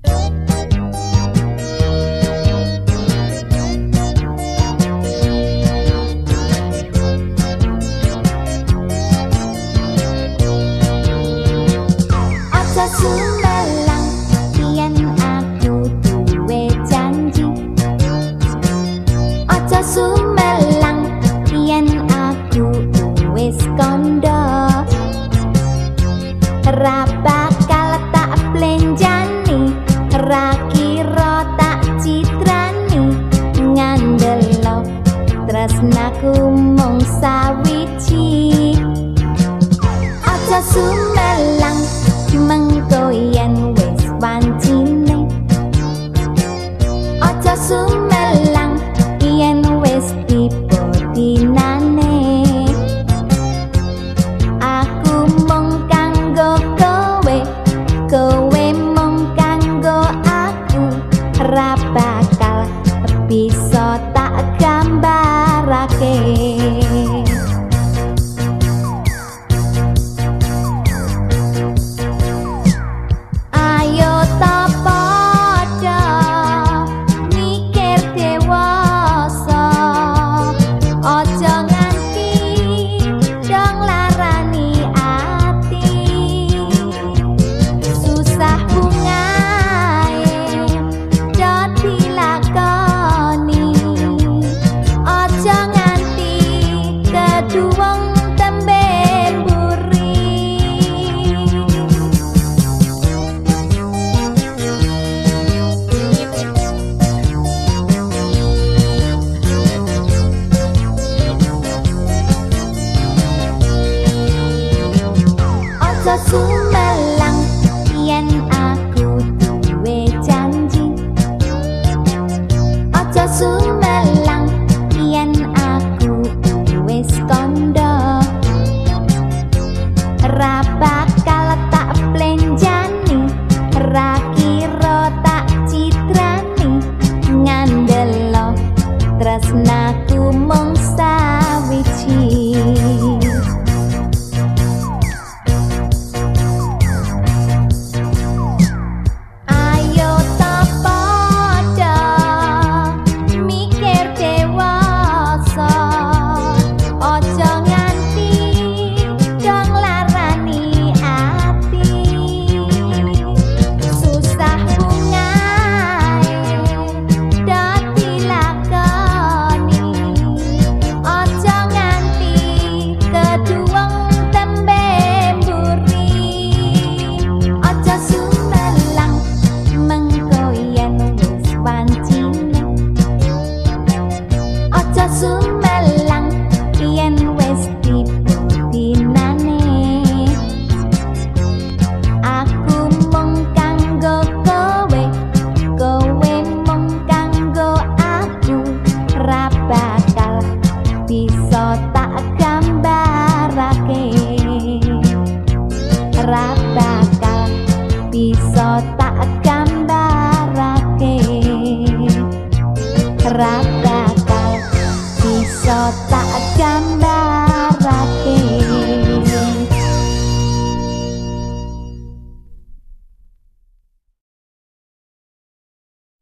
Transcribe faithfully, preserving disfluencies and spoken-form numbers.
Sumelang yen aku duwe janji, aja sumelang yen aku wis kandha, ra bakal tak blenjani, ra kira tak citrani, ngandelo tresnaku mung sawiji. Aja sumelang mengko yen wis wancine, aja sumelang yen wis tiba dinane. Aku mung kanggo kowe, kowe mung kanggo aku, ra bakal bisa tak gambarake. Aja sumelang yen aku duwe janji, aja sumelang yen aku wis kandha, ra bakal tak blenjani, ra kira tak citrani, ngandelo tresnaku mung sawiji. Sumelang yen wis tiba dinane, aku mung kanggo kowe, kowe mung kanggo aku, ra bakal bisa tak gambarake, ra bakal bisa tak gambarake, ra